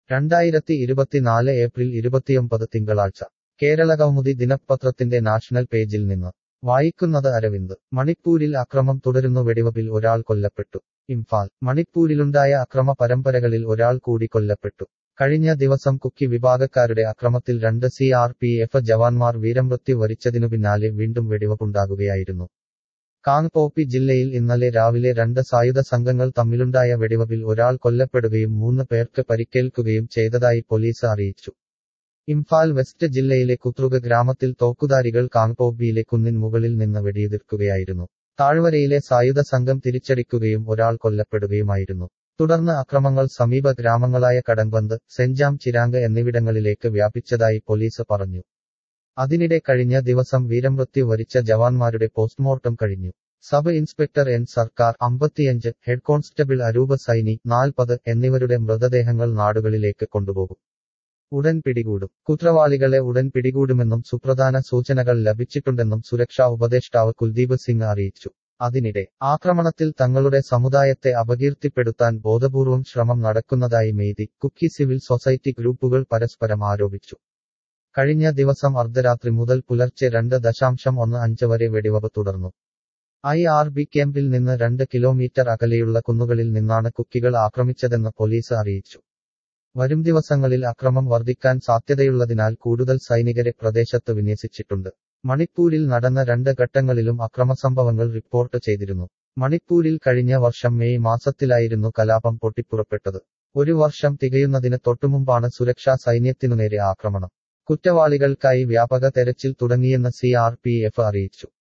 2024 April 29 തിങ്കളാഴ്ച കേരളകൗമുദി ദിനപത്രത്തിന്റെ national പേജിൽ നിന്ന് വായിക്കുന്നത് അരവിന്ദ്. മണിപ്പൂരിൽ അക്രമം തുടരുന്നു, വെടിവെപ്പിൽ ഒരാൾ കൊല്ലപ്പെട്ടു. ഇംഫാൽ. മണിപ്പൂരിലുണ്ടായ അക്രമ പരമ്പരകളിൽ ഒരാൾ കൂടി കൊല്ലപ്പെട്ടു. കഴിഞ്ഞ ദിവസം കുക്കി വിഭാഗക്കാരുടെ അക്രമത്തിൽ 2 CRPF ജവാന്മാർ വീരമൃത്യു വരിച്ചതിനു പിന്നാലെ വീണ്ടും വെടിവെപ്പുണ്ടാകുകയായിരുന്നു. കാങ്പോപ്പി ജില്ലയിൽ ഇന്നലെ രാവിലെ 2 സായുധ സംഘങ്ങൾ തമ്മിലുണ്ടായ വെടിവെപ്പിൽ ഒരാൾ കൊല്ലപ്പെടുകയും 3 പേർക്ക് പരിക്കേൽക്കുകയും ചെയ്തതായി പോലീസ് അറിയിച്ചു. ഇംഫാൽ വെസ്റ്റ് ജില്ലയിലെ കുത്രുഗ് ഗ്രാമത്തിൽ തോക്കുധാരികൾ കാങ്പോപ്പിയിലെ കുന്നിൻ മുകളിൽ നിന്ന് വെടിയുതിർക്കുകയായിരുന്നു. താഴ്വരയിലെ സായുധ സംഘം തിരിച്ചടിക്കുകയും ഒരാൾ കൊല്ലപ്പെടുകയുമായിരുന്നു. തുടർന്ന് അക്രമങ്ങൾ സമീപ ഗ്രാമങ്ങളായ കടങ്ബന്ദ്, സെഞ്ചാം ചിരാങ് എന്നിവിടങ്ങളിലേക്ക് വ്യാപിച്ചതായി പോലീസ് പറഞ്ഞു. അതിനിടെ കഴിഞ്ഞ ദിവസം വീരമൃത്യു വരിച്ച ജവാന്മാരുടെ പോസ്റ്റ്മോർട്ടം കഴിഞ്ഞു. സബ് ഇൻസ്പെക്ടർ എൻ സർക്കാർ 55, ഹെഡ് കോൺസ്റ്റബിൾ അരൂപ സൈനി 40 എന്നിവരുടെ മൃതദേഹങ്ങൾ നാടുകളിലേക്ക് കൊണ്ടുപോകും. ഉടൻ പിടികൂടും. കുറ്റവാളികളെ ഉടൻ പിടികൂടുമെന്നും സുപ്രധാന സൂചനകൾ ലഭിച്ചിട്ടുണ്ടെന്നും സുരക്ഷാ ഉപദേഷ്ടാവ് കുൽദീപ് സിംഗ് അറിയിച്ചു. അതിനിടെ ആക്രമണത്തിൽ തങ്ങളുടെ സമുദായത്തെ അപകീർത്തിപ്പെടുത്താൻ ബോധപൂർവം ശ്രമം നടക്കുന്നതായി മെയ്തി, കുക്കി സിവിൽ സൊസൈറ്റി ഗ്രൂപ്പുകൾ പരസ്പരം ആരോപിച്ചു. കഴിഞ്ഞ ദിവസം അർദ്ധരാത്രി മുതൽ പുലർച്ചെ 2:15 വരെ വെടിവെപ്പ് തുടർന്നു. IRB ക്യാമ്പിൽ നിന്ന് 2 കിലോമീറ്റർ അകലെയുള്ള കുന്നുകളിൽ നിന്നാണ് കുക്കികൾ ആക്രമിച്ചതെന്ന് പോലീസ് അറിയിച്ചു. വരും ദിവസങ്ങളിൽ അക്രമം വർദ്ധിക്കാൻ സാധ്യതയുള്ളതിനാൽ കൂടുതൽ സൈനികരെ പ്രദേശത്ത് വിന്യസിച്ചിട്ടുണ്ട്. മണിപ്പൂരിൽ നടന്ന 2 ഘട്ടങ്ങളിലും അക്രമസംഭവങ്ങൾ റിപ്പോർട്ട് ചെയ്തിരുന്നു. മണിപ്പൂരിൽ കഴിഞ്ഞ വർഷം മെയ് മാസത്തിലായിരുന്നു കലാപം പൊട്ടിപ്പുറപ്പെട്ടത്. 1 വർഷം തികയുന്നതിന് തൊട്ടുമുമ്പാണ് സുരക്ഷാ സൈന്യത്തിനുനേരെ ആക്രമണം. കുറ്റവാളികൾക്കായി വ്യാപക തെരച്ചിൽ തുടങ്ങിയെന്ന് CRPF അറിയിച്ചു.